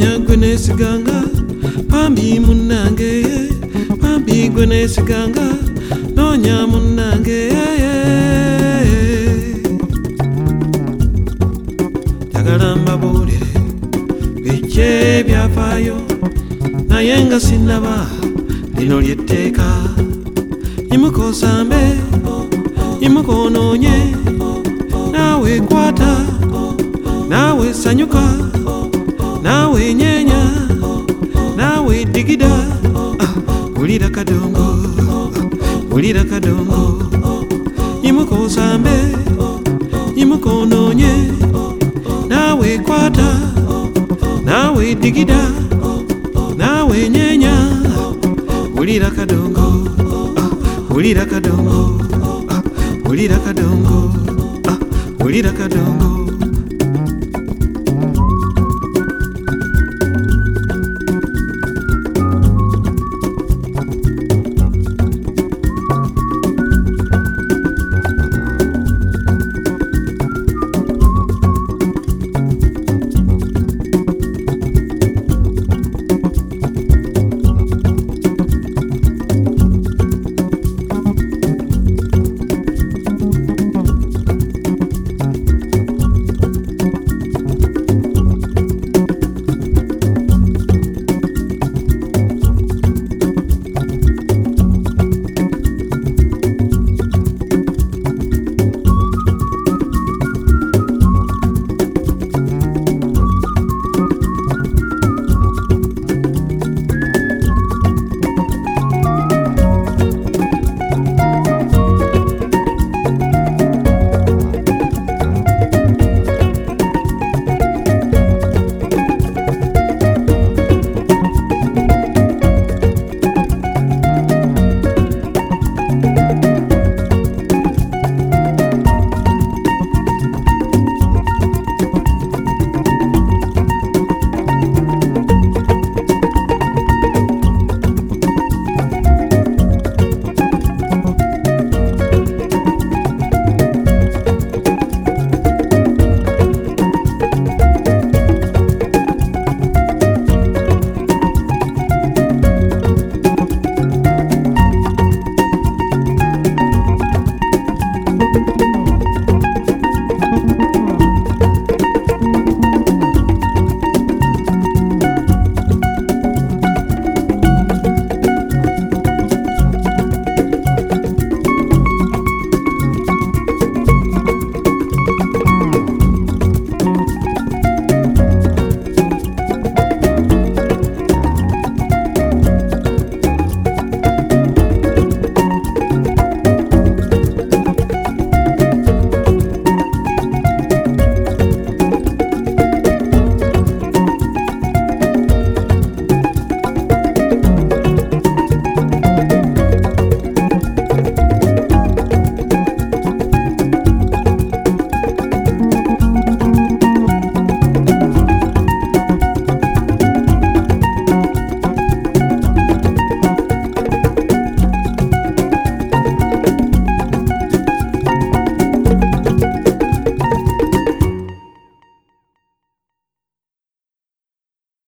nonya gwenesiganga bambi munange bambi gwenesiganga nonya munange jagala mbabuulire bye byafaayo naye nga sinaba lino lyetteeka imuka osambe imuka onoonye naawe kwata naawe sanyuka naawe nyeenya naawe digida wulira kadongo wulira kadongo imuka osambe imuka onoonye naawe kwata naawe digida naawe nyeenya wulira kadongo wulira kadongo wulira kadongo wulira kadongo